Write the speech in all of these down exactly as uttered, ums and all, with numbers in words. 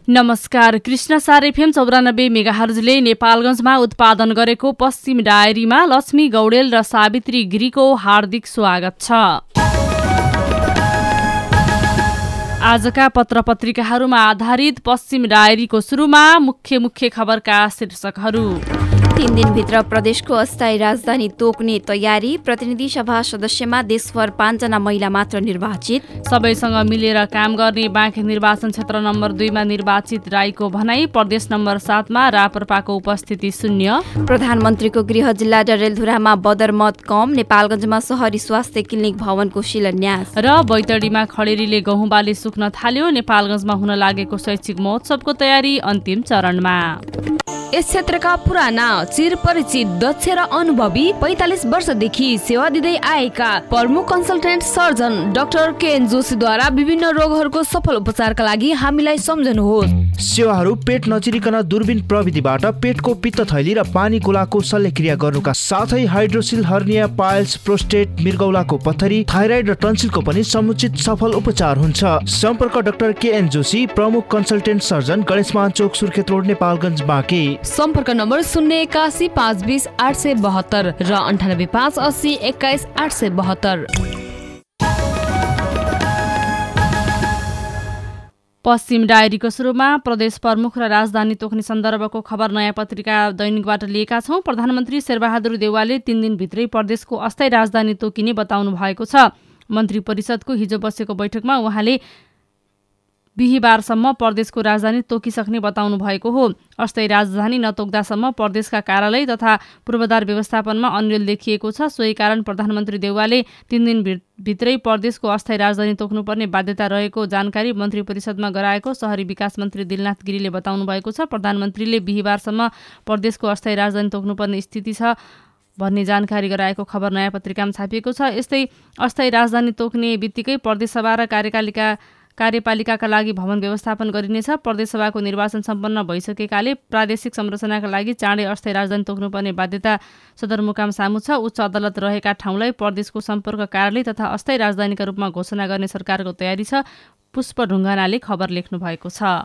नमस्कार। कृष्णसार एफएम चौरानब्बे मेगाहर्जले नेपालगञ्जमा उत्पादन गरेको पश्चिम डायरीमा लक्ष्मी गौडेल र सावित्री गिरीको हार्दिक स्वागत छ। आजका पत्रपत्रिकाहरूमा आधारित पश्चिम डायरीको सुरुमा मुख्य मुख्य खबरका शीर्षकहरू। तीन दिनभित्र प्रदेशको अस्थायी राजधानी तोक्ने तयारी। प्रतिनिधि सभा सदस्यमा देशभर पाँचजना महिला मात्र निर्वाचित। सबैसँग मिलेर काम गर्ने बाँके निर्वाचन क्षेत्र नम्बर दुईमा निर्वाचित राईको भनाई। प्रदेश नम्बर सातमा राप्रपाको उपस्थिति शून्य। प्रधानमन्त्रीको गृह जिल्ला डडेलधुरामा बदरमत कम। नेपालगञ्जमा सहरी स्वास्थ्य क्लिनिक भवनको शिलान्यास। र बैतडीमा खडेरीले गहुँ बाली सुक्न थाल्यो। नेपालगञ्जमा हुन लागेको शैक्षिक महोत्सवको तयारी अन्तिम चरणमा। यस क्षेत्रका पुराना चिरपरिचित दक्ष र अनुभवी पैंतालिस वर्षदेखि सेवा दिँदै आएका प्रमुख कन्सल्टेन्ट सर्जन डाक्टर केएन जोशीद्वारा विभिन्न रोगहरूको सफल उपचारका लागि हामीलाई सम्झनुहोस्। सेवाहरू पेट नचिरिकन दूरबीन प्रविधिबाट पेटको पित्त थैली र पानी गोलाको शल्यक्रिया गर्नुका साथै हाइड्रोसिल हर्निया, पाइल्स, प्रोस्टेट, मृगौलाको पत्थरी, थाइराइड र टन्सिलको पनि समुचित सफल उपचार हुन्छ। सम्पर्क डाक्टर केएन जोशी, प्रमुख consultant surgeon, Ganeshman Chowk, Surkhet road, Nepalgunj, Banke. सम्पर्क नम्बर शून्य एकासी पाँच बिस आठ सय बहत्तर र अन्ठानब्बे पाँच अस्सी एक्काइस आठ सय बहत्तर। पश्चिम डायरीको सुरुमा प्रदेश प्रमुख र राजधानी तोक्ने सन्दर्भको खबर नयाँ पत्रिका दैनिकबाट लिएका छौं। प्रधानमन्त्री शेरबहादुर देउवाले तीन दिनभित्रै प्रदेशको अस्थायी राजधानी तोकिने बताउनु भएको छ। मन्त्री परिषदको हिजो बसेको बैठकमा उहाँले बिहिबारसम्म प्रदेशको राजधानी तोकिसक्ने बताउनु भएको हो। अस्थायी राजधानी नतोक्दासम्म प्रदेशका कार्यालय तथा पूर्वाधार व्यवस्थापनमा अन्यल देखिएको छ। सोही कारण प्रधानमन्त्री देउवाले तीन दिन भित्रै प्रदेशको अस्थायी राजधानी तोक्नुपर्ने बाध्यता रहेको जानकारी मन्त्री परिषदमा गराएको शहरी विकास मन्त्री दिलनाथ गिरीले बताउनु भएको छ। प्रधानमन्त्रीले बिहिबारसम्म प्रदेशको अस्थायी राजधानी तोक्नुपर्ने स्थिति छ भन्ने जानकारी गराएको खबर नयाँ पत्रिकामा छापिएको छ। यस्तै अस्थायी राजधानी तोक्ने बित्तिकै प्रदेशसभा र कार्यपालिका कार्यपालिकाका लागि भवन व्यवस्थापन गरिनेछ। प्रदेशसभाको निर्वाचन सम्पन्न भइसकेकाले प्रादेशिक संरचनाका लागि चाँडै अस्थायी राजधानी तोक्नुपर्ने बाध्यता सदरमुकाम सामु छ। उच्च अदालत रहेका ठाउँलाई प्रदेशको सम्पर्क कार्यालय तथा अस्थायी राजधानीका रूपमा घोषणा गर्ने सरकारको तयारी छ। पुष्प ढुङ्गानाले खबर लेख्नु भएको छ।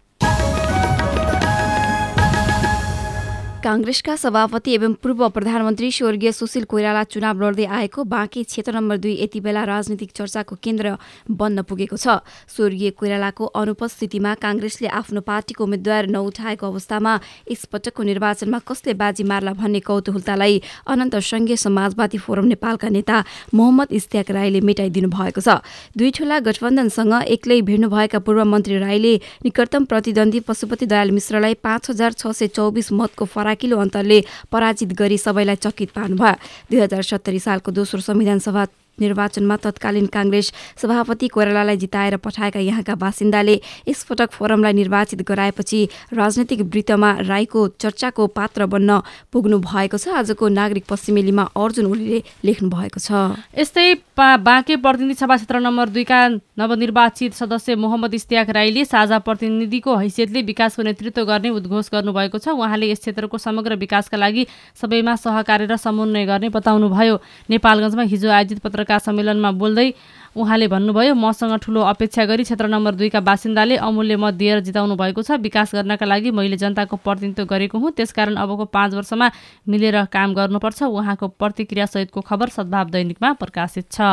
कांग्रेसका सभापति एवं पूर्व प्रधानमन्त्री स्वर्गीय सुशील कोइराला चुनाव लड्दै आएको बाँके क्षेत्र नम्बर दुई यति बेला राजनीतिक चर्चाको केन्द्र बन्न पुगेको छ। स्वर्गीय कोइरालाको अनुपस्थितिमा कांग्रेसले आफ्नो पार्टीको उम्मेद्वार नउठाएको अवस्थामा यसपटकको निर्वाचनमा कसले बाजी मार्ला भन्ने कौतूहलतालाई अनन्त संघीय समाजवादी फोरम नेपालका नेता मोहम्मद इस्तियाक राईले मेटाइदिनु भएको छ। दुई ठूला गठबन्धनसँग एक्लै भिड्नुभएका पूर्व मन्त्री राईले निकटतम प्रतिद्वन्दी पशुपति दयाल मिश्रलाई पाँच हजार छ सय चौबिस मतको फरक किलो अन्तरले पराजित गरी सबैलाई चकित पार्नुभयो। दुई हजार सत्तरी सालको दोस्रो संविधान सभा निर्वाचनमा तत्कालीन कांग्रेस सभापति कोइरालालाई जिताएर पठाएका यहाँका बासिन्दाले यसपटक फोरमलाई निर्वाचित गराएपछि राजनैतिक वृत्तमा राईको चर्चाको पात्र बन्न पुग्नु भएको छ। आजको नागरिक पश्चिमेलीमा अर्जुन ओलीले लेख्नु भएको छ। यस्तै बाँके प्रतिनिधि सभा क्षेत्र नम्बर दुईका नवनिर्वाचित सदस्य मोहम्मद इस्तियाक राईले साझा प्रतिनिधिको हैसियतले विकासको नेतृत्व गर्ने उद्घोष गर्नुभएको छ। उहाँले यस क्षेत्रको समग्र विकासका लागि सबैमा सहकार्य र समन्वय गर्ने बताउनुभयो। नेपालगञ्जमा हिजो आयोजित पत्रकार सम्मेलनमा बोल्दै उहाँले भन्नुभयो, मसँग ठूलो अपेक्षा गरी क्षेत्र नम्बर दुईका बासिन्दाले अमूल्य मत दिएर जिताउनु भएको छ। विकास गर्नका लागि मैले जनताको प्रतिनिधित्व गरेको हुँ, त्यसकारण अबको पाँच वर्षमा मिलेर काम गर्नुपर्छ। उहाँको प्रतिक्रिया सहितको खबर सद्भाव दैनिकमा प्रकाशित छ।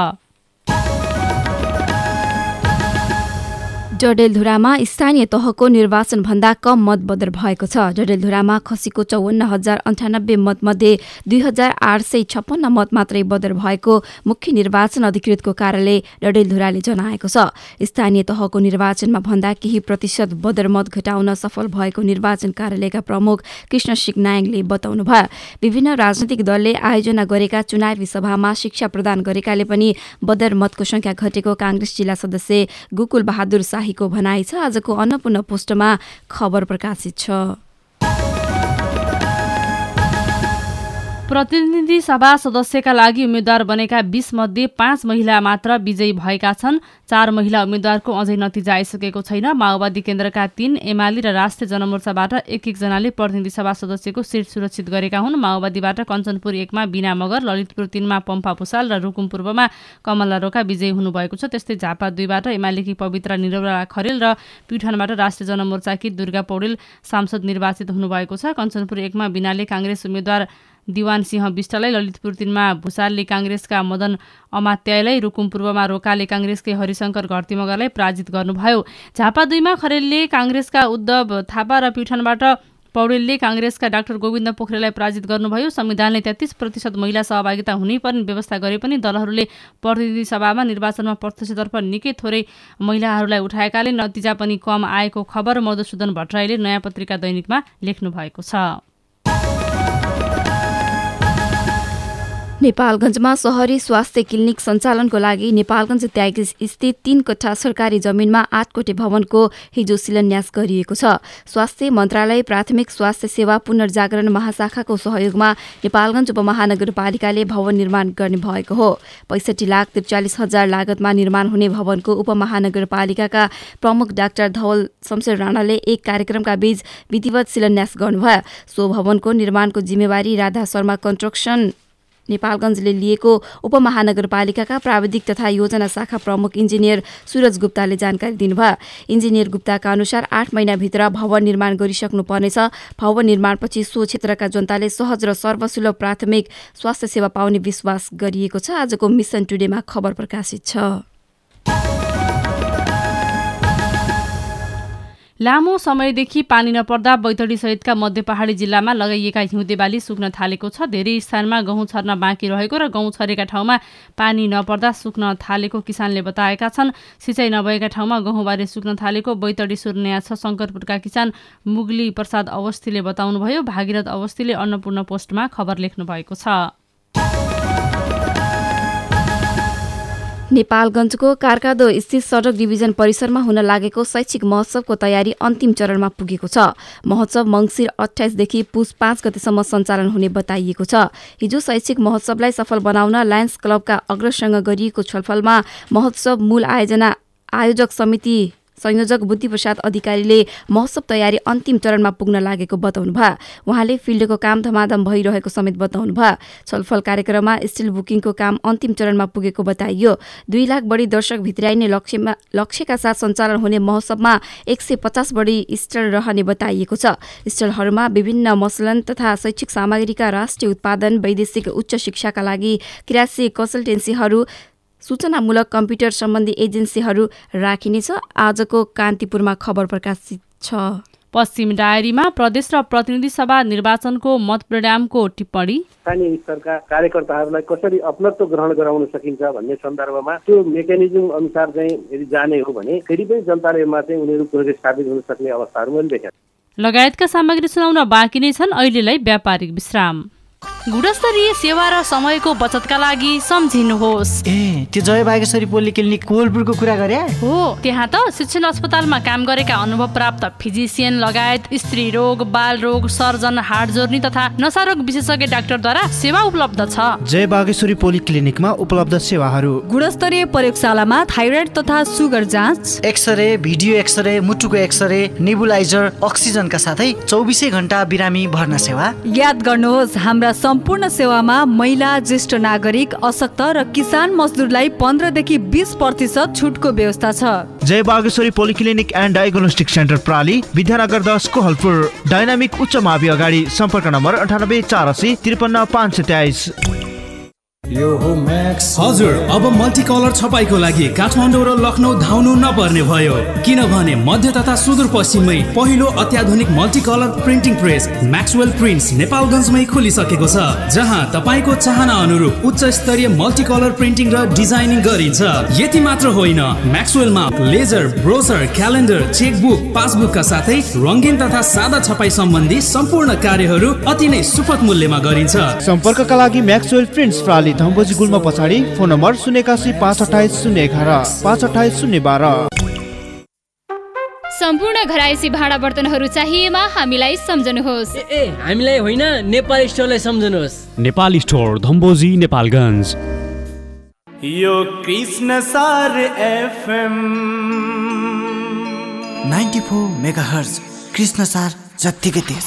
डडेलधुरामा स्थानीय तहको निर्वाचनभन्दा कम मत बदर भएको छ। डडेलधुरामा खसीको चौवन्न हजार अन्ठानब्बे मतमध्ये दुई हजार आठ सय छप्पन्न मत मात्रै बदर भएको मुख्य निर्वाचन अधिकृतको कार्यालय डडेलधुराले जनाएको छ। स्थानीय तहको निर्वाचनमा भन्दा केही प्रतिशत बदर मत घटाउन सफल भएको निर्वाचन कार्यालयका प्रमुख कृष्ण सिंहनायकले बताउनुभयो। विभिन्न राजनैतिक दलले आयोजना गरेका चुनावी सभामा शिक्षा प्रदान गरेकाले पनि बदर मतको संख्या घटेको कांग्रेस जिल्ला सदस्य गोकुल बहादुर शाही को भनाइ छ। आजको अन्नपूर्ण पोस्टमा खबर प्रकाशित छ। प्रतिनिधि सभा सदस्यका लागि उम्मेद्वार बनेका बीस मध्ये पाँच महिला मात्र विजयी भएका छन्। चार महिला उम्मेद्वारको अझै नतिजा आइसकेको छैन। माओवादी केन्द्रका तीन, एमाले र राष्ट्रिय जनमोर्चाबाट एक एकजनाले प्रतिनिधि सभा सदस्यको सिट सुरक्षित गरेका हुन्। माओवादीबाट कञ्चनपुर एकमा बिना मगर, ललितपुर तीनमा पम्फा पुसाल र रुकुम पूर्वमा कमला रोका विजयी हुनुभएको छ। त्यस्तै झापा दुईबाट एमालेकी पवित्रा निरौला खरेल र प्युठानबाट राष्ट्रिय जनमोर्चाकी दुर्गा पौडेल सांसद निर्वाचित हुनुभएको छ। कञ्चनपुर एकमा बिनाले काङ्ग्रेस उम्मेद्वार दिवान सिंह विष्टलाई, ललितपुर तीनमा भूषालले काङ्ग्रेसका मदन अमात्यालाई, रुकुम पूर्वमा रोकाले काङ्ग्रेसकै हरिशङ्कर घरती मगरलाई पराजित गर्नुभयो। झापा दुईमा खरेलले काङ्ग्रेसका उद्धव थापा र प्युठानबाट पौडेलले काङ्ग्रेसका डाक्टर गोविन्द पोखरेललाई पराजित गर्नुभयो। संविधानले तेत्तीस प्रतिशत महिला सहभागिता हुनै पर्ने व्यवस्था गरे पनि दलहरूले प्रतिनिधि सभामा निर्वाचनमा प्रत्यक्षतर्फ निकै थोरै महिलाहरूलाई उठाएकाले नतिजा पनि कम आएको खबर मधुसूदन भट्टराईले नयाँ पत्रिका दैनिकमा लेख्नु भएको छ। नेपालगञ्जमा सहरी स्वास्थ्य क्लिनिक सञ्चालनको लागि नेपालगञ्ज त्याग स्थित तीन कट्ठा सरकारी जमिनमा आठ कोठे भवनको हिजो शिलान्यास गरिएको छ। स्वास्थ्य मन्त्रालय प्राथमिक स्वास्थ्य सेवा पुनर्जागरण महाशाखाको सहयोगमा नेपालगञ्ज उपमहानगरपालिकाले भवन निर्माण गर्ने भएको हो। पैँसठी लाख त्रिचालिस हजार लागतमा निर्माण हुने भवनको उपमहानगरपालिकाका प्रमुख डाक्टर धवल शमशेर राणाले एक कार्यक्रमका बीच विधिवत शिलान्यास गर्नुभयो। सो भवनको निर्माणको जिम्मेवारी राधा शर्मा कन्स्ट्रक्सन नेपालगञ्जले लिएको उपमहानगरपालिकाका प्राविधिक तथा योजना शाखा प्रमुख इन्जिनियर सूरज गुप्ताले जानकारी दिनुभयो। इन्जिनियर गुप्ताका अनुसार आठ महिनाभित्र भवन निर्माण गरिसक्नु पर्नेछ। भवन निर्माणपछि सो क्षेत्रका जनताले सहज र सर्वसुलभ प्राथमिक स्वास्थ्य सेवा पाउने विश्वास गरिएको छ। आजको मिसन टुडेमा खबर प्रकाशित छ। लामो समयदेखि पानी नपर्दा बैतडी सहितका मध्य पहाडी जिल्लामा लगाइएका हिउँदे बाली सुक्न थालेको छ। धेरै स्थानमा गहुँ छर्न बाँकी रहेको र गहुँ छरेका ठाउँमा पानी नपर्दा सुक्न थालेको किसानले बताएका छन्। सिँचाइ नभएका ठाउँमा गहुँबारी सुक्न थालेको बैतडी सुर्निया छ शङ्करपुरका किसान मुगली प्रसाद अवस्थीले बताउनुभयो। भागीरथ अवस्थीले अन्नपूर्ण पोस्टमा खबर लेख्नु भएको छ। नेपालगञ्जको कारकादो स्थित सडक डिभिजन परिसरमा हुन लागेको शैक्षिक महोत्सवको तयारी अन्तिम चरणमा पुगेको छ। महोत्सव मङ्सिर अठाइसदेखि पुस पाँच गतेसम्म सञ्चालन हुने बताइएको छ। हिजो शैक्षिक महोत्सवलाई सफल बनाउन लायन्स क्लबका अग्रजसँग गरिएको छलफलमा महोत्सव मूल आयोजना आयोजक समिति संयोजक बुद्धिप्रसाद अधिकारीले महोत्सव तयारी अन्तिम चरणमा पुग्न लागेको बताउनुभयो। उहाँले फिल्डको काम धमाधम भइरहेको समेत बताउनुभयो। छलफल कार्यक्रममा स्टिल बुकिङको काम अन्तिम चरणमा पुगेको बताइयो। दुई लाख बढी दर्शक भित्राइने लक्ष्यमा लक्ष्यका साथ सञ्चालन हुने महोत्सवमा एक सय पचास बढी स्टल रहने बताइएको छ। स्टलहरूमा विभिन्न मसलन तथा शैक्षिक सामग्रीका राष्ट्रिय उत्पादन, वैदेशिक उच्च शिक्षाका लागि क्रियाशील कन्सल्टेन्सीहरू, सूचनामूलक कम्प्युटर सम्बन्धी एजेन्सीहरू राखिनेछ। आजको कान्तिपुरमा खबर प्रकाशित छ। पश्चिम डायरीमा प्रदेश र प्रतिनिधि सभा निर्वाचनको मतपरिणामको टिप्पणी। स्थानीय स्तरका कार्यकर्ताहरूलाई कसरी अपनत्व ग्रहण गराउन सकिन्छ भन्ने सन्दर्भमा त्यो मेकानिजम अनुसार चाहिँ यदि जाने हो भने फेरि पनि जनतामा चाहिँ उनीहरू प्रोजेक्ट स्थापित हुन सक्ने अवस्थाहरू मैले देखेँ। लगायतका सामग्री सुनाउन बाँकी नै छन्। अहिलेलाई व्यापारिक विश्राम। गुणस्तरीय सेवा र समयको बचतका लागि सम्झिनुहोस्। ए त्यो जय बागेश्वरी पोलिक्लिनिक कोलपुरको कुरा गरे हो। त्यहाँ त शिक्षण अस्पतालमा काम गरेका अनुभव प्राप्त फिजिसियन लगायत स्त्री रोग, बाल रोग, सर्जन, हाड जोर्नी तथा नसारोग विशेषज्ञ डाक्टरद्वारा सेवा उपलब्ध छ। जय बागेश्वरी पोलिक्लिनिकमा उपलब्ध सेवाहरू: गुणस्तरीय प्रयोगशालामा थाइरोइड तथा सुगर जाँच, एक्सरे, भिडियो एक्सरे, मुटुको एक्सरे, नेबुलाइजर, अक्सिजनका साथै चौबिसै घण्टा बिरामी भर्ना सेवा। याद गर्नुहोस्, हाम्रा सम्पूर्ण सेवामा महिला, ज्येष्ठ नागरिक, अशक्त र किसान मजदुरलाई पन्ध्रदेखि बीस प्रतिशत छुटको व्यवस्था छ। Jai Bageshwari polyclinic and diagnostic centre प्राली, विद्यानगर दस कोहलपुर। डाइनामिक उच्च मावि अगाडि। सम्पर्क नम्बर अन्ठानब्बे चार असी त्रिपन्न पाँच सय तेइस। हजुर, अब मल्टिकलर छपाईको लागि काठमाडौँ र लखनऊ धाउनु नपर्ने भयो, किनभने मध्य तथा सुदूरपश्चिममै पहिलो अत्याधुनिक multicolour printing press Maxwell Prints नेपालगञ्जमै खुलिसकेको छ, जहाँ तपाईँको चाहना अनुरूप उच्च स्तरीय मल्टिकलर प्रिन्टिङ र डिजाइनिङ गरिन्छ। यति मात्र होइन, म्याक्सवेलमा लेजर, ब्रोसर, क्यालेन्डर, चेकबुक, पासबुकका साथै रङ्गीन तथा सादा छपाई सम्बन्धी सम्पूर्ण कार्यहरू अति नै सुपथ मूल्यमा गरिन्छ। सम्पर्कका लागि म्याक्सवेल प्रिन्ट्स प्राली, धम्बोजी गुल्मा पछाडि। फोन नम्बर शून्य एकासी पाँच अठाइस शून्य एघार पाँच अठाइस शून्य बाह्र। सम्पूर्ण घरायसी भाँडा बर्तनहरू चाहिएमा हामीलाई सम्झनुहोस्। ए ए हामीलाई होइन, नेपाल स्टोरलाई सम्झनुहोस्। नेपाल स्टोर धम्बोजी नेपालगञ्ज। यो Krishna Sar FM ninety four megahertz Krishna Sar जत्तिकै तेज।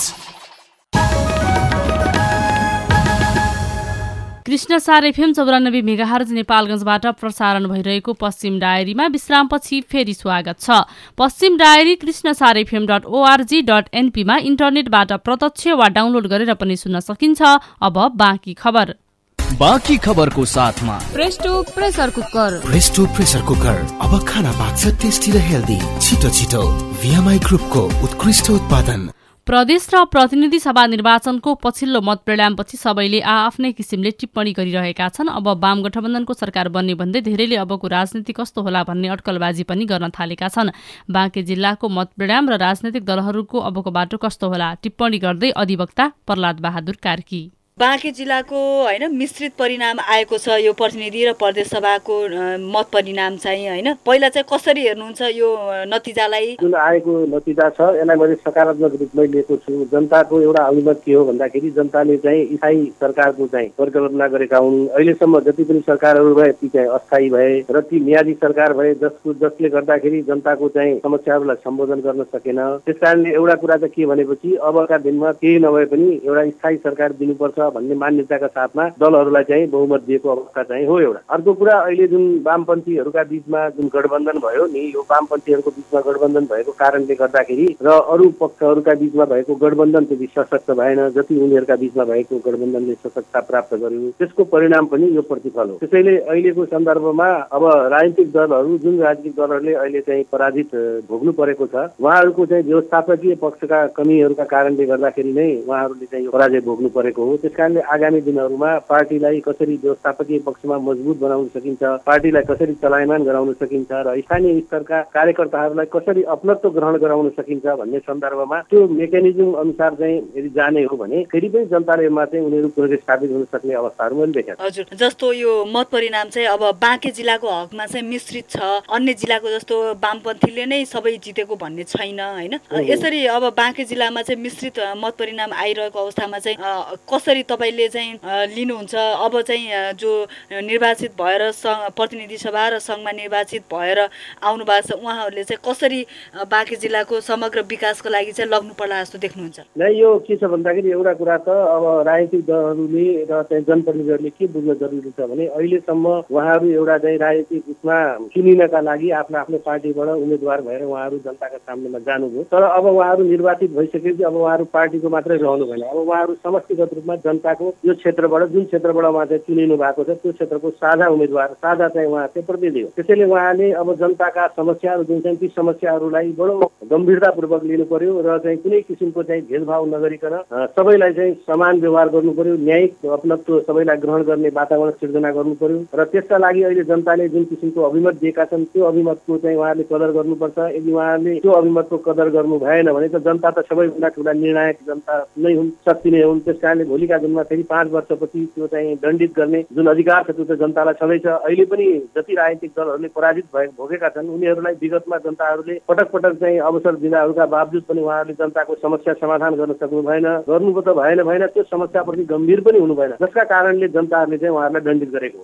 कृष्णसार एफएम चौरानब्बे मेगाहर्ज नेपालगञ्जबाट प्रसारण भइरहेको पश्चिम डायरीमा विश्रामपछि फेरि स्वागत छ। Paschim diary Krishnasar FM dot org dot एनपीमा इन्टरनेटबाट प्रत्यक्ष वा डाउनलोड गरेर पनि सुन्न सकिन्छ। अब बाँकी खबर। बाँकी खबरको साथमा Presto pressure cooker. Presto pressure cooker अब खाना पाक्छ टेस्टी र हेल्दी। छिटो छिटो भिएमआई ग्रुपको उत्कृष्ट उत्पादन। प्रदेश र प्रतिनिधि सभा निर्वाचनको पछिल्लो मत परिणामपछि सबैले आआफ्नै किसिमले टिप्पणी गरिरहेका छन्। अब वाम गठबन्धनको सरकार बन्ने भन्दै धेरैले अबको राजनीति कस्तो होला भन्ने अड्कलबाजी पनि गर्न थालेका छन्। बाँके जिल्लाको मत परिणाम र राजनैतिक दलहरूको अबको बाटो कस्तो होला, टिप्पणी गर्दै अधिवक्ता प्रहलाद बहादुर कार्की। बाँके जिल्लाको होइन मिश्रित परिणाम आएको छ। यो प्रतिनिधि र प्रदेश सभाको मत परिणाम चाहिँ होइन पहिला चाहिँ कसरी हेर्नुहुन्छ यो नतिजालाई? जुन आएको नतिजा छ यसलाई मैले सकारात्मक रूपमै लिएको छु। जनताको एउटा अभिमत के हो भन्दाखेरि जनताले चाहिँ स्थायी सरकारको चाहिँ परिकल्पना गरेका हुन्। अहिलेसम्म जति पनि सरकारहरू भए ती चाहिँ अस्थायी भए र ती म्यादी सरकार भए जसको जसले गर्दाखेरि जनताको चाहिँ समस्याहरूलाई सम्बोधन गर्न सकेन। त्यसकारणले एउटा कुरा चाहिँ के भनेपछि अबका दिनमा केही नभए पनि एउटा स्थायी सरकार दिनुपर्छ भन्ने मान्यताका साथमा दलहरूलाई चाहिँ बहुमत दिएको अवस्था चाहिँ हो एउटा। अर्को कुरा अहिले जुन वामपन्थीहरूका बीचमा जुन गठबन्धन भयो नि, यो वामपन्थीहरूको बीचमा गठबन्धन भएको कारणले गर्दाखेरि र अरू पक्षहरूका बीचमा भएको गठबन्धन त्यति सशक्त भएन जति उनीहरूका बीचमा भएको गठबन्धनले सशक्तता प्राप्त गर्यो। त्यसको परिणाम पनि यो प्रतिफल हो। त्यसैले अहिलेको सन्दर्भमा अब राजनीतिक दलहरू जुन राजनीतिक दलहरूले अहिले चाहिँ पराजित भोग्नु परेको छ उहाँहरूको चाहिँ व्यवस्थापकीय पक्षका कमीहरूका कारणले गर्दाखेरि नै उहाँहरूले चाहिँ यो पराजय भोग्नु परेको हो। त्यसकारणले आगामी दिनहरूमा पार्टीलाई कसरी व्यवस्थापकीय पक्षमा मजबुत बनाउन सकिन्छ, पार्टीलाई कसरी चलायमान गराउन सकिन्छ र स्थानीय स्तरका कार्यकर्ताहरूलाई कसरी अपनत्व ग्रहण गराउन सकिन्छ भन्ने सन्दर्भमा त्यो मेकानिजम अनुसार चाहिँ यदि जाने हो भने फेरि पनि जनताले चाहिँ उनीहरू प्रोजेक्ट स्थापित हुन सक्ने अवस्थाहरू मैले देखेँ। हजुर, जस्तो यो मत परिणाम चाहिँ अब बाँके जिल्लाको हकमा चाहिँ मिश्रित छ। अन्य जिल्लाको जस्तो वामपन्थीले नै सबै जितेको भन्ने छैन होइन। यसरी अब बाँके जिल्लामा चाहिँ मिश्रित मत परिणाम आइरहेको अवस्थामा चाहिँ कसरी तपाईँले चाहिँ लिनुहुन्छ? अब चाहिँ जो निर्वाचित भएर सङ्घ प्रतिनिधि सभा र सङ्घमा निर्वाचित भएर आउनु भएको छ उहाँहरूले चाहिँ कसरी बाँके जिल्लाको समग्र विकासको लागि चाहिँ लग्नु पर्ला जस्तो देख्नुहुन्छ? नै यो के छ भन्दाखेरि एउटा कुरा त अब राजनीतिक दलहरूले र चाहिँ जनप्रतिनिधिहरूले के बुझ्न जरुरी छ भने अहिलेसम्म उहाँहरू एउटा चाहिँ राजनीतिक उसमा चुनिनका लागि आफ्नो आफ्नो पार्टीबाट उम्मेदवार भएर उहाँहरू जनताका सामनेमा जानुभयो। तर अब उहाँहरू निर्वाचित भइसकेपछि अब उहाँहरू पार्टीको मात्रै रहनु भएन। अब उहाँहरू समष्टिगत रूपमा जनताको यो क्षेत्रबाट जुन क्षेत्रबाट उहाँ चाहिँ चुनिनु भएको छ त्यो क्षेत्रको साझा उम्मेदवार साझा चाहिँ उहाँ चाहिँ प्रतिनिधि हो। त्यसैले उहाँले अब जनताका समस्याहरू जुन चाहिँ ती समस्याहरूलाई बडो गम्भीरतापूर्वक लिनु पर्यो र चाहिँ कुनै किसिमको चाहिँ भेदभाव नगरिकन सबैलाई चाहिँ समान व्यवहार गर्नु पर्यो, न्यायिक अपनत्व सबैलाई ग्रहण गर्ने वातावरण सिर्जना गर्नु पर्यो र त्यसका लागि अहिले जनताले जुन किसिमको अभिमत दिएका छन् त्यो अभिमतको चाहिँ उहाँहरूले कदर गर्नुपर्छ। यदि उहाँहरूले त्यो अभिमतको कदर गर्नु भएन भने त जनता त सबैभन्दा ठुला निर्णायक जनता नै हुन्, शक्ति नै हुन्। त्यस कारणले भोलिका दिनमा फेरि पाँच वर्षपछि त्यो चाहिँ दण्डित गर्ने जुन अधिकार छ त्यो त जनतालाई छँदैछ। अहिले पनि जति राजनीतिक दलहरूले पराजित भए भोगेका छन् उनीहरूलाई विगतमा जनताहरूले पटक पटक चाहिँ अवसर दिँदाहरूका बावजुद पनि उहाँहरूले जनताको समस्या समाधान गर्न सक्नु भएन। गर्नु त भएन भएन त्यो समस्याप्रति गम्भीर पनि हुनु भएन, जसका कारणले जनताहरूले चाहिँ उहाँहरूलाई दण्डित गरेको हो।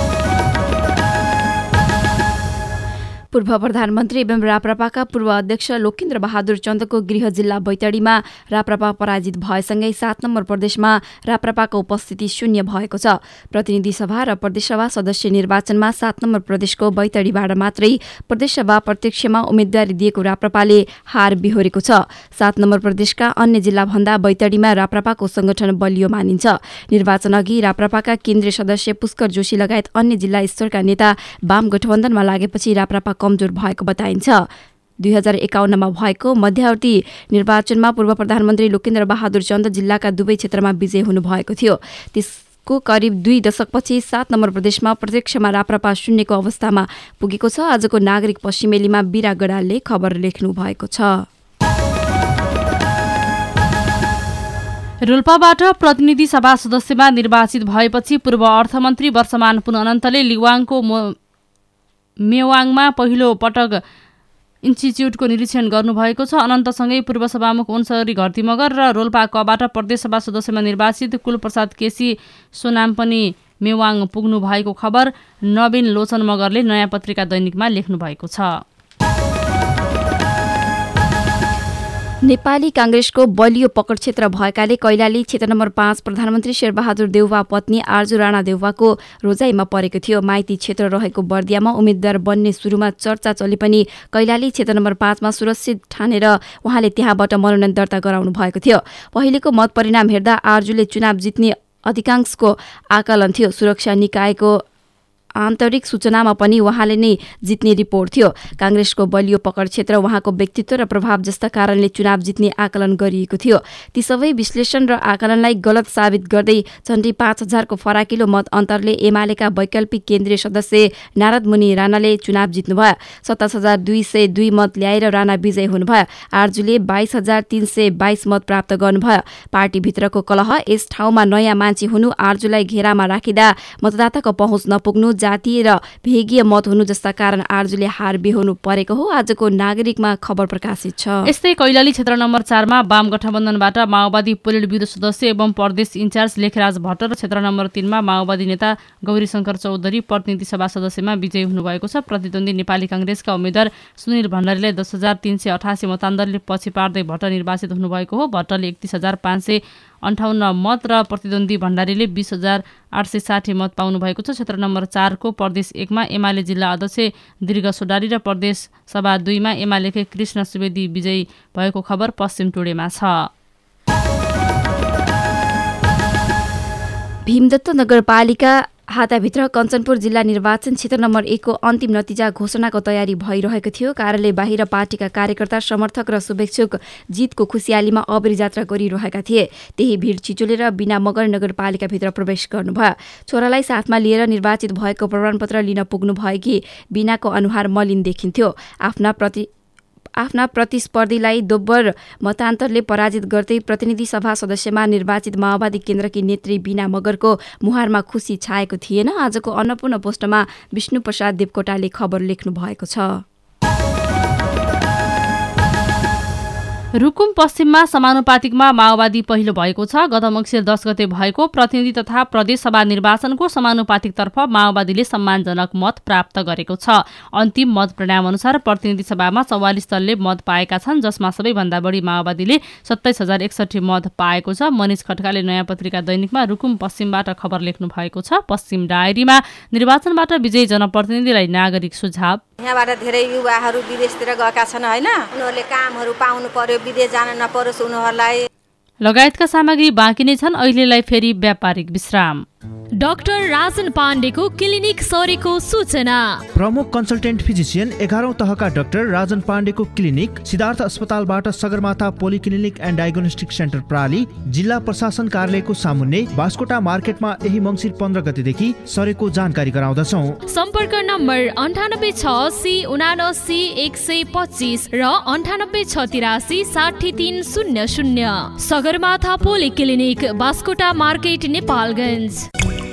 पूर्व प्रधानमन्त्री एवं राप्रपाका पूर्व अध्यक्ष लोकेन्द्र बहादुर चन्दको गृह जिल्ला बैतडीमा राप्रपा पराजित भएसँगै सात नम्बर प्रदेशमा राप्रपाको उपस्थिति शून्य भएको छ। प्रतिनिधि सभा र प्रदेशसभा सदस्य निर्वाचनमा सात नम्बर प्रदेशको बैतडीबाट मात्रै प्रदेशसभा प्रत्यक्षमा उम्मेद्वारी दिएको राप्रपाले हार बिहोरेको छ। सात नम्बर प्रदेशका अन्य जिल्लाभन्दा बैतडीमा राप्रपाको संगठन बलियो मानिन्छ। निर्वाचन अघि राप्रपाका केन्द्रीय सदस्य पुष्कर जोशी लगायत अन्य जिल्ला स्तरका नेता वाम गठबन्धनमा लागेपछि राप्रपा कमजोर भएको बताइन्छ। दुई हजार एकाउन्नमा भएको मध्यावर्ती निर्वाचनमा पूर्व प्रधानमन्त्री लोकेन्द्र बहादुर चन्द जिल्लाका दुवै क्षेत्रमा विजय हुनुभएको थियो। त्यसको करिब दुई दशकपछि सात नम्बर प्रदेशमा प्रत्यक्षमा राप्रपा शून्यको अवस्थामा पुगेको छ। आजको नागरिक पश्चिमेलीमा बिरा गडालले खबर लेख्नु भएको छ। रोल्पाबाट प्रतिनिधि सभा सदस्यमा निर्वाचित भएपछि पूर्व अर्थमन्त्री वर्षमान पुन अनन्तले लिवाङको मेवाङमा पहिलो पटक इन्स्टिच्युटको निरीक्षण गर्नुभएको छ। अनन्तसँगै पूर्व सभामुख ओन्सरी घरती मगर र रोल्पा कबाट प्रदेशसभा सदस्यमा निर्वाचित कुलप्रसाद केसी सोनाम पनि मेवाङ पुग्नु भएको खबर नवीन लोचन मगरले नयाँ पत्रिका दैनिकमा लेख्नु भएको छ। नेपाली कांग्रेसको बलियो पकड क्षेत्र भएकाले कैलाली क्षेत्र नम्बर पाँच प्रधानमन्त्री शेरबहादुर देउवा पत्नी आर्जु राणा देउवाको रोजाइमा परेको थियो। माइती क्षेत्र रहेको बर्दियामा उम्मेद्वार बन्ने सुरुमा चर्चा चले पनि कैलाली क्षेत्र नम्बर पाँचमा सुरक्षित ठानेर उहाँले त्यहाँबाट मनोनयन दर्ता गराउनु भएको थियो। पहिलेको मत परिणाम हेर्दा आर्जुले चुनाव जित्ने अधिकांशको आकलन थियो। सुरक्षा निकायको आन्तरिक सूचनामा पनि उहाँले नै जित्ने रिपोर्ट थियो। कांग्रेसको बलियो पकड क्षेत्र उहाँको व्यक्तित्व र प्रभाव जस्ता कारणले चुनाव जित्ने आकलन गरिएको थियो। ती सबै विश्लेषण र आकलनलाई गलत साबित गर्दै झण्डै पाँच हजारको फराकिलो मत अन्तरले एमालेका वैकल्पिक केन्द्रीय सदस्य नारद मुनि राणाले चुनाव जित्नुभयो। सत्ताइस हजार दुई सय दुई मत ल्याएर राणा विजय हुनुभयो। आर्जुले बाइस हजार तीन सय बाइस मत प्राप्त गर्नुभयो। पार्टीभित्रको कलह, यस ठाउँमा नयाँ मान्छे हुनु, आर्जुलाई घेरामा राखिँदा मतदाताको पहुँच नपुग्नु, जातीय र भेगीय मत हुनु जस्ता कारण आर्जुले हार बेहोर्नु परेको हो। आजको नागरिकमा खबर प्रकाशित छ। यस्तै कैलाली क्षेत्र नम्बर चारमा वाम गठबन्धनबाट माओवादी पोलिट ब्युरो सदस्य एवं प्रदेश इन्चार्ज लेखराज भट्ट र क्षेत्र नम्बर तीनमा माओवादी नेता गौरीशंकर चौधरी प्रतिनिधि सभा सदस्यमा विजयी हुनुभएको छ। प्रतिद्वन्दी नेपाली कांग्रेसका उम्मेद्वार सुनिल भण्डारीलाई दस हजार तीन सय अठासी मतान्तरले पछि पार्दै भट्ट निर्वाचित हुनुभएको हो। भट्टले एकतिस हजार पाँच सय अन्ठाउन्न मत र प्रतिद्वन्दी भण्डारीले बीस हजार आठ सय साठी मत पाउनु भएको छ। क्षेत्र नम्बर चारको प्रदेश एकमा एमाले जिल्ला अध्यक्ष दीर्घ सोडारी र प्रदेश सभा दुईमा एमालेकै कृष्ण सुवेदी विजयी भएको खबर पश्चिम टोडेमा छ। भीमदत्त नगरपालिका हाताभित्र कञ्चनपुर जिल्ला निर्वाचन क्षेत्र नम्बर एकको अन्तिम नतिजा घोषणाको तयारी भइरहेको थियो। कार्यालय बाहिर पार्टीका कार्यकर्ता, समर्थक र शुभेच्छुक जितको खुसियालीमा अबेर जात्रा गरिरहेका थिए। त्यही भिड छिचोलेर बिना मगर नगरपालिकाभित्र प्रवेश गर्नुभयो। छोरालाई साथमा लिएर निर्वाचित भएको प्रमाणपत्र लिन पुग्नु भएकी बिनाको अनुहार मलिन देखिन्थ्यो। आफ्ना प्रति आफ्ना प्रतिस्पर्धीलाई दोब्बर मतान्तरले पराजित गर्दै प्रतिनिधि सभा सदस्यमा निर्वाचित माओवादी केन्द्रकी नेत्री बिना मगरको मुहारमा खुसी छाएको थिएन। आजको अन्नपूर्ण पोस्टमा विष्णुप्रसाद देवकोटाले खबर लेख्नु भएको छ। रुकुम पश्चिममा समानुपातिकमा माओवादी पहिलो भएको छ। गत मङ्सिर दस गते भएको प्रतिनिधि तथा प्रदेशसभा निर्वाचनको समानुपातिकतर्फ माओवादीले सम्मानजनक मत प्राप्त गरेको छ। अन्तिम मत परिणाम अनुसार प्रतिनिधि सभामा चौवालिस दलले मत पाएका छन्, जसमा सबैभन्दा बढी माओवादीले सत्ताइस हजार एकसठी मत पाएको छ। मनिष खड्काले नयाँ पत्रिका दैनिकमा रुकुम पश्चिमबाट खबर लेख्नु भएको छ। पश्चिम डायरीमा निर्वाचनबाट विजयी जनप्रतिनिधिलाई नागरिक सुझाव। यहाँबाट धेरै युवाहरू विदेशतिर गएका छन् हैन, उनीहरूले कामहरू पाउनु पर्यो, विदेश जान नपरोस् उनीहरूलाई। लगायतका सामग्री बाँकी नै छन्। अहिलेलाई फेरि व्यापारिक विश्राम। डाक्टर राजन पाण्डेको क्लिनिक सरेको सूचना। प्रमुख कन्सल्टेन्ट फिजिसियन एघारौं तहका डाक्टर राजन पाण्डेको क्लिनिक सिद्धार्थ अस्पतालबाट Sagarmatha polyclinic and diagnostic centre प्राली जिल्ला प्रशासन कार्यालयको सामुन्ने बास्कोटा मार्केटमा यही मङ्सिर पन्ध्र गतेदेखि सरेको जानकारी गराउँदछौ। सम्पर्क नम्बर अन्ठानब्बे छ सी उनासी एक सय पच्चिस र अन्ठानब्बे छ तिरासी साठी तीन शून्य शून्य। Sagarmatha polyclinic, Baskota market, Nepalgunj.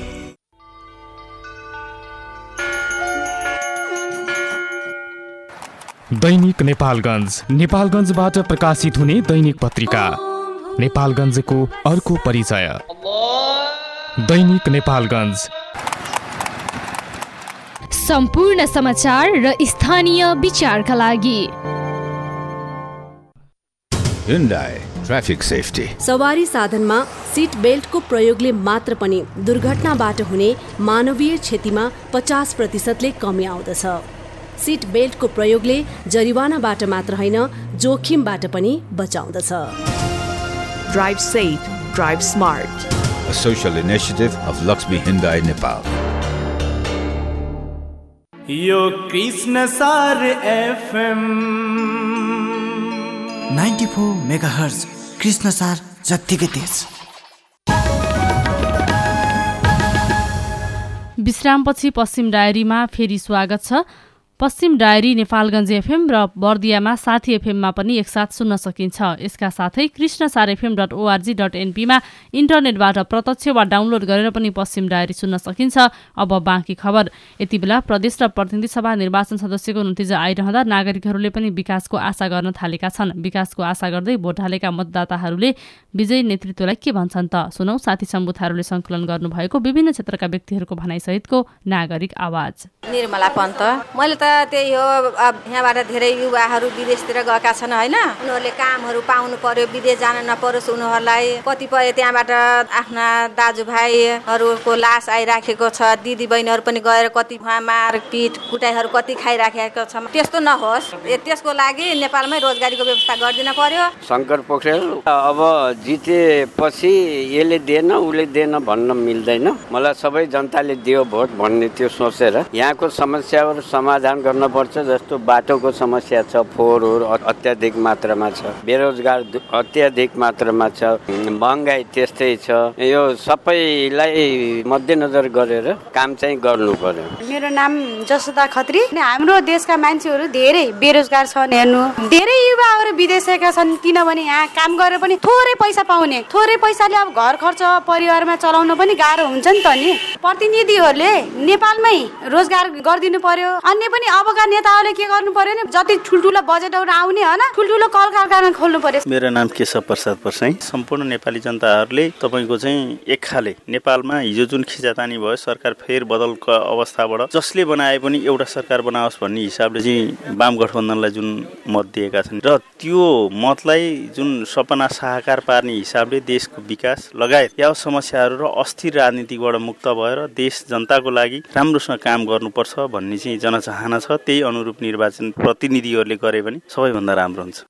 दैनिक नेपालगञ्ज, नेपालगञ्जबाट प्रकाशित हुने दैनिक पत्रिका। नेपालगञ्जको अर्को परिचय। दैनिक नेपालगञ्ज, सम्पूर्ण समाचार र स्थानीय विचारका लागि। Hyundai traffic safety. सवारी साधनमा सिट बेल्टको प्रयोगले मात्र पनि दुर्घटनाबाट हुने मानवीय क्षतिमा पचास प्रतिशतले कमी आउँदछ। सिट बेल्टको प्रयोगले जरिवानाबाट मात्र होइन, जोखिमबाट पनि बचाउँदछ। Drive safe, drive smart. A social initiative of Lakshmi Hyundai Nepal. यो कृष्ण सार एफएम चौरानब्बे मेगाहर्ज कृष्ण सार जत्तिकै तेज। विश्रामपछि पश्चिम डायरीमा फेरि स्वागत छ। पश्चिम डायरी नेपालगञ्ज एफएम र बर्दियामा साथी एफएममा पनि एकसाथ सुन्न सकिन्छ। यसका साथै Krishnasar FM dot org dot एनपीमा इन्टरनेटबाट प्रत्यक्ष वा डाउनलोड गरेर पनि पश्चिम डायरी सुन्न सकिन्छ। अब बाँकी खबर। यति बेला प्रदेश र प्रतिनिधि सभा निर्वाचन सदस्यको नतिजा आइरहँदा नागरिकहरूले पनि विकासको आशा गर्न थालेका छन्। विकासको आशा गर्दै भोट हालेका मतदाताहरूले विजयी नेतृत्वलाई के भन्छन् त सुनौ। साथी शम्भु थारूले सङ्कलन गर्नुभएको विभिन्न क्षेत्रका व्यक्तिहरूको भनाइसहितको नागरिक आवाज। निर्मला पन्त, मैले त त्यही हो, यहाँबाट धेरै युवाहरू विदेशतिर गएका छन् होइन, उनीहरूले कामहरू पाउनु पर्यो, विदेश जान नपरोस् उनीहरूलाई। कतिपय त्यहाँबाट आफ्ना दाजुभाइहरूको लास आइराखेको छ, दिदी बहिनीहरू पनि गएर कति मारपिट कुटाइहरू कति खाइराखेको छ। त्यस्तो नहोस्, त्यसको लागि नेपालमै रोजगारीको व्यवस्था गरिदिन पर्यो। शङ्कर पोखरेल, अब जितेपछि यसले दिएन उसले दिएन भन्न मिल्दैन। मलाई सबै जनताले दियो भोट भन्ने त्यो सोचेर यहाँको समस्याहरू समाधान गर्नुपर्छ। जस्तो बाटोको समस्या छ, फोहोर अत्याधिक मात्रामा छ, बेरोजगार अत्याधिक मात्रामा छ, महँगाई त्यस्तै छ। यो सबैलाई मध्यनजर गरेर काम चाहिँ गर्नु पर्यो। मेरो नाम जसोदा खत्री। हाम्रो देशका मान्छेहरू धेरै बेरोजगार छन्। हेर्नु, धेरै युवाहरू विदेशका छन्, किनभने यहाँ काम गरेर पनि थोरै पैसा पाउने, थोरै पैसाले अब घर खर्च परिवारमा चलाउन पनि गाह्रो हुन्छ नि त नि। प्रतिनिधिहरूले नेपालमै रोजगार गरिदिनु पर्यो। अन्य पनि अबका नेताहरूले के गर्नु पर्यो नि, जति ठुल्ठुलो बजेटहरू आउने होइन, ठुल्ठुलो कल कारखाना खोल्नु पर्यो। मेरो नाम केशव प्रसाद परसाई। सम्पूर्ण नेपाली जनताहरूले तपाईँको चाहिँ एक खाले नेपालमा हिजो जुन खिचातानी भयो, सरकार फेर बदलको अवस्थाबाट जसले बनाए पनि एउटा सरकार बनाओस् भन्ने हिसाबले चाहिँ वाम गठबन्धनलाई जुन मत दिएका छन् र त्यो मतलाई जुन सपना साकार पार्ने हिसाबले देशको विकास लगायत या समस्याहरू र अस्थिर राजनीतिबाट मुक्त भएर देश जनताको लागि राम्रोसँग काम गर्नुपर्छ भन्ने चाहिँ जनचाहना छ। त्यही अनुरूप निर्वाचन प्रतिनिधिहरूले गरे पनि सबैभन्दा राम्रो हुन्छ।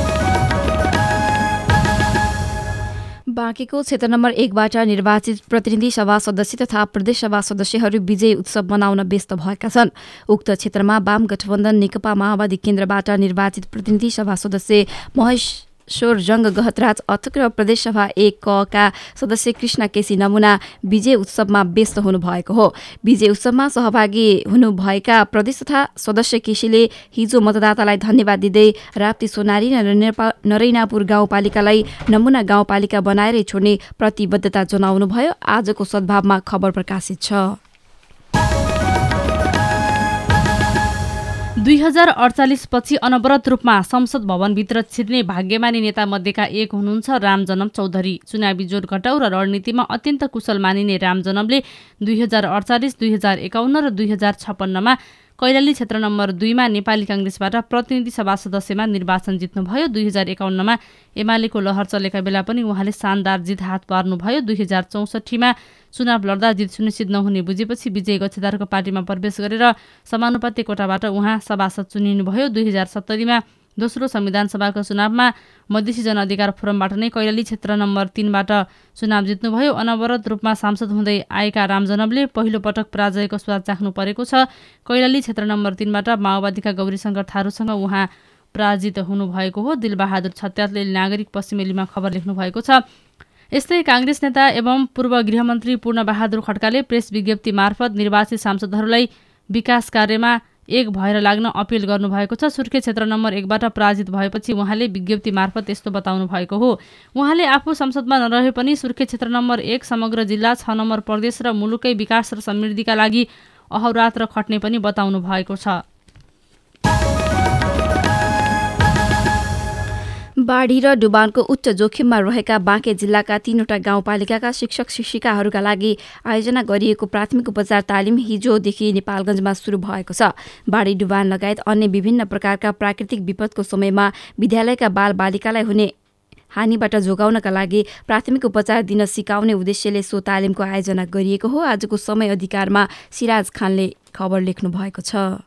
बाँकीको क्षेत्र नम्बर एकबाट निर्वाचित प्रतिनिधि सभा सदस्य तथा प्रदेश सभा सदस्यहरू विजय उत्सव मनाउन व्यस्त भएका छन्। उक्त क्षेत्रमा वाम गठबन्धन नेकपा माओवादी केन्द्रबाट निर्वाचित प्रतिनिधि सभा सदस्य महेश श्वर जङ्ग गहतराज अथक र प्रदेशसभा एक का सदस्य कृष्ण केसी नमुना विजय उत्सवमा व्यस्त हुनुभएको हो। विजय उत्सवमा सहभागी हुनुभएका प्रदेश तथा सदस्य केसीले हिजो मतदातालाई धन्यवाद दिँदै राप्ती सोनारी र नरैनापुर गाउँपालिकालाई नमुना गाउँपालिका बनाएरै छोड्ने प्रतिबद्धता जनाउनुभयो। आजको सद्भावमा खबर प्रकाशित छ। दुई हजार अडचालिस पछि अनवरत रूपमा संसद भवनभित्र छिर्ने भाग्यमानी नेता मध्येका एक हुनुहुन्छ रामजनम चौधरी। चुनावी जोड घटाउ र रणनीतिमा अत्यन्त कुशल मानिने रामजनमले दुई हजार अडचालिस दुई हजार एकाउन्न र दुई हजार छप्पन्नमा कैलाली क्षेत्र नम्बर दुईमा नेपाली काङ्ग्रेसबाट प्रतिनिधि सभा सदस्यमा निर्वाचन जित्नुभयो। दुई हजार एकाउन्नमा एमालेको लहर चलेका बेला पनि उहाँले शानदार जित हात पार्नुभयो। दुई हजार चौसठीमा चुनाव लड्दा जित सुनिश्चित नहुने बुझेपछि विजय गच्छेदारको पार्टीमा प्रवेश गरेर समानुपातिक कोटाबाट उहाँ सभासद चुनिनुभयो। दुई हजार सत्तरीमा दोस्रो संविधान सभाको चुनावमा मधेसी जनअधिकार फोरमबाट नै कैलाली क्षेत्र नम्बर तीनबाट चुनाव जित्नुभयो। अनवरत रूपमा सांसद हुँदै आएका रामजनमले पहिलो पटक पराजयको स्वाद चाख्नु परेको छ। कैलाली क्षेत्र नम्बर तीनबाट माओवादीका गौरीशङ्कर थारूसँग उहाँ पराजित हुनुभएको हो। दिलबहादुर छत्यातले नागरिक पश्चिमेलीमा खबर लेख्नु भएको छ। यस्तै काङ्ग्रेस नेता एवं पूर्व गृहमन्त्री पूर्णबहादुर खड्काले प्रेस विज्ञप्ति मार्फत निर्वाचित सांसदहरूलाई विकास कार्यमा एक भएर लाग्न अपिल गर्नुभएको छ। सुर्खेत क्षेत्र नम्बर एकबाट पराजित भएपछि उहाँले विज्ञप्ति मार्फत यस्तो बताउनु भएको हो। उहाँले आफू संसदमा नरहे पनि सुर्खेत क्षेत्र नम्बर एक समग्र जिल्ला छ नम्बर प्रदेश र मुलुकै विकास र समृद्धिका लागि अहोरात्र खट्ने पनि बताउनु भएको छ। बाढी र डुबानको उच्च जोखिममा रहेका बाँके जिल्लाका तीनवटा गाउँपालिकाका शिक्षक शिक्षिकाहरूका लागि आयोजना गरिएको प्राथमिक उपचार तालिम हिजोदेखि नेपालगञ्जमा सुरु भएको छ। बाढी डुबान लगायत अन्य विभिन्न प्रकारका प्राकृतिक विपदको समयमा विद्यालयका बालबालिकालाई हुने हानिबाट जोगाउनका लागि प्राथमिक उपचार दिन सिकाउने उद्देश्यले सो तालिमको आयोजना गरिएको हो। आजको समय अधिकारमा सिराज खानले खबर लेख्नु भएको छ।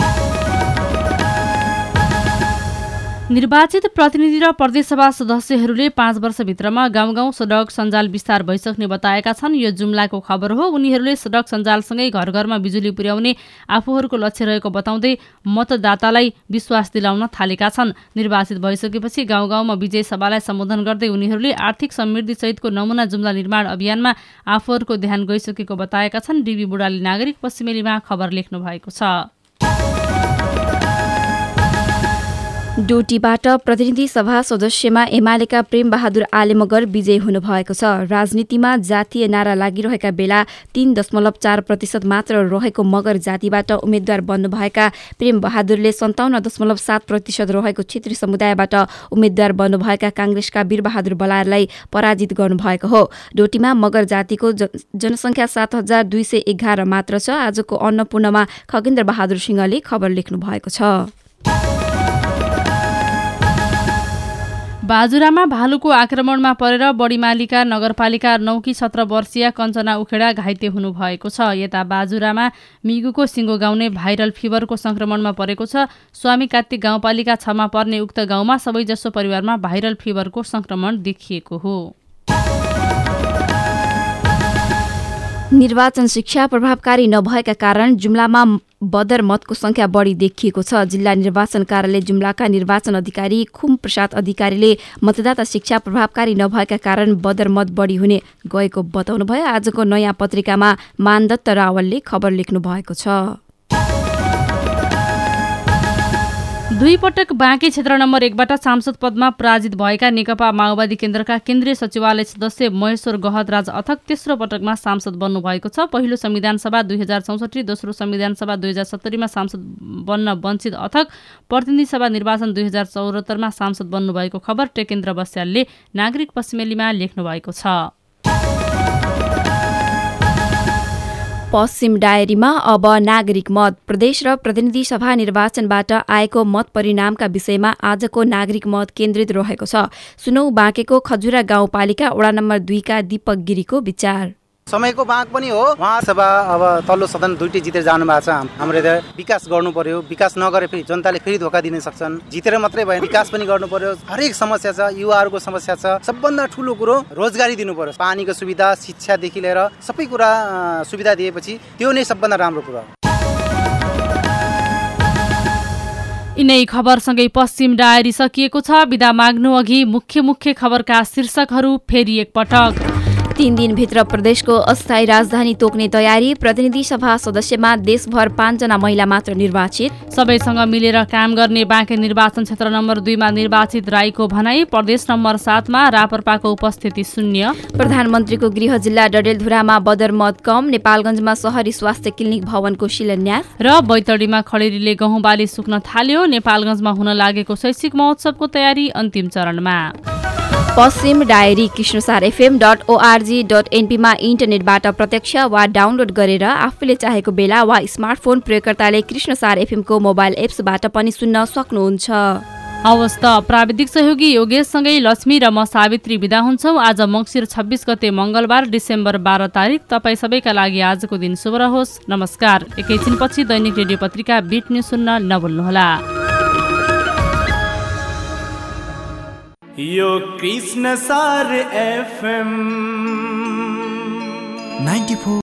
निर्वाचित प्रतिनिधि र प्रदेशसभा सदस्यहरूले पाँच वर्षभित्रमा गाउँ गाउँ सडक सञ्जाल विस्तार भइसक्ने बताएका छन्। यो जुम्लाको खबर हो। उनीहरूले सडक सञ्जालसँगै घर घरमा बिजुली पुर्याउने आफूहरूको लक्ष्य रहेको बताउँदै मतदातालाई विश्वास दिलाउन थालेका छन्। निर्वाचित भइसकेपछि गाउँ गाउँमा विजय सभालाई सम्बोधन गर्दै उनीहरूले आर्थिक समृद्धिसहितको नमुना जुम्ला निर्माण अभियानमा आफूहरूको ध्यान गइसकेको बताएका छन्। डिबी बुढाली नागरिक पश्चिमेलीमा खबर लेख्नु भएको छ। डोटीबाट प्रतिनिधि सभा सदस्यमा एमालेका प्रेम बहादुर आले मगर विजयी हुनुभएको छ। राजनीतिमा जातीय नारा लागिरहेका बेला तीन दशमलव चार प्रतिशत मात्र रहेको मगर जातिबाट उम्मेद्वार बन्नुभएका प्रेम बहादुरले सन्ताउन्न दशमलव सात प्रतिशत रहेको क्षेत्रीय समुदायबाट उम्मेद्वार बन्नुभएका काङ्ग्रेसका वीरबहादुर बलारलाई पराजित गर्नुभएको हो। डोटीमा मगर जातिको जनसङ्ख्या सात हजार दुई सय एघार मात्र छ। आजको अन्नपूर्णमा खगेन्द्र बहादुर सिंहले खबर लेख्नु भएको छ। बाजुरामा भालुको आक्रमणमा परेर बडीमालिका नगरपालिका नौकी सत्र वर्षीय कञ्चना उखेडा घाइते हुनुभएको छ। यता बाजुरामा मिगुको सिङ्गो गाउने भाइरल फिभरको संक्रमणमा परेको छ। स्वामी कार्तिक गाउँपालिका छमा पर्ने उक्त गाउँमा सबैजसो परिवारमा भाइरल फिभरको संक्रमण देखिएको हो। निर्वाचन शिक्षा प्रभावकारी नभएका कारण जुम्लामा बदर मतको संख्या बढी देखिएको छ। जिल्ला निर्वाचन कार्यालय जुम्लाका निर्वाचन अधिकारी खुम प्रसाद अधिकारीले मतदाता शिक्षा प्रभावकारी नभएका कारण बदर मत बढी हुने गएको बताउनुभयो। आजको नयाँ पत्रिकामा मानदत्त रावलले खबर लेख्नु भएको छ। दुई पटक बाँकी क्षेत्र नम्बर एकबाट सांसद पदमा पराजित भएका नेकपा माओवादी केन्द्रका केन्द्रीय सचिवालय सदस्य महेश्वर गहतराज अथक तेस्रो पटकमा सांसद बन्नुभएको छ। पहिलो संविधान सभा दुई हजार चौसठी, दोस्रो संविधान सभा दुई हजार सत्तरीमा सांसद बन्न वञ्चित अथक प्रतिनिधि सभा निर्वाचन दुई हजार चौहत्तरमा सांसद बन्नुभएको खबर टेकेन्द्र बस्यालले नागरिक पश्चिमेलीमा लेख्नु भएको छ। पश्चिम डायरीमा अब नागरिक मत। प्रदेश र प्रतिनिधि सभा निर्वाचनबाट आएको मत परिणामका विषयमा आजको नागरिक मत केन्द्रित रहेको छ। सुनौ बाँकेको खजुरा गाउँपालिका वडा नम्बर दुईका दीपक गिरीको विचार। समयको बाँक पनि हो। उहाँ सभा अब तल्लो सदन दुईटै जितेर जानु भएको छ। हाम्रो यता विकास गर्नु पर्यो। विकास नगरे फेरि जनताले फेरि धोका दिन सक्छन्। जितेर मात्रै भएन, विकास पनि गर्नु पर्यो। हरेक समस्या छ, युवाहरूको समस्या छ। सबभन्दा ठुलो कुरो रोजगारी दिनु पर्यो। पानीको सुविधा, शिक्षादेखि लिएर सबै कुरा सुविधा दिएपछि त्यो नै सबभन्दा राम्रो कुरा हो। यिनै खबरसँगै पश्चिम डायरी सकिएको छ। बिदा माग्नु अघि मुख्य मुख्य खबरका शीर्षकहरू फेरि एकपटक। तीन दिनभित्र प्रदेशको अस्थायी राजधानी तोक्ने तयारी। प्रतिनिधि सभा सदस्यमा देशभर पाँचजना महिला मात्र निर्वाचित। सबैसँग मिलेर काम गर्ने बाँके निर्वाचन क्षेत्र नम्बर दुईमा निर्वाचित राईको भनाई। प्रदेश नम्बर सातमा रापरपाको उपस्थिति शून्य। प्रधानमन्त्रीको गृह जिल्ला डडेलधुरामा बदर मत कम। नेपालगञ्जमा सहरी स्वास्थ्य क्लिनिक भवनको शिलान्यास। र बैतडीमा खडेरीले गहुँ बाली सुक्न थाल्यो। नेपालगञ्जमा हुन लागेको शैक्षिक महोत्सवको तयारी अन्तिम चरणमा। Paschim diary Krishnasar FM dot org dot एनपीमा इन्टरनेटबाट प्रत्यक्ष वा डाउनलोड गरेर आफूले चाहेको बेला वा स्मार्टफोन प्रयोगकर्ताले कृष्णसार एफएमको मोबाइल एप्सबाट पनि सुन्न सक्नुहुन्छ। हवस् त, प्राविधिक सहयोगी योगेशसँगै लक्ष्मी र म सावित्री बिदा हुन्छौँ। आज मङ्सिर छब्बिस गते मङ्गलबार डिसेम्बर बाह्र तारिक। तपाईँ सबैका लागि आजको दिन शुभ रहोस्। नमस्कार। एकैछिनपछि दैनिक रेडियो पत्रिका बिट न्युज सुन्न नभुल्नुहोला। यो Krishna Sar FM ninety four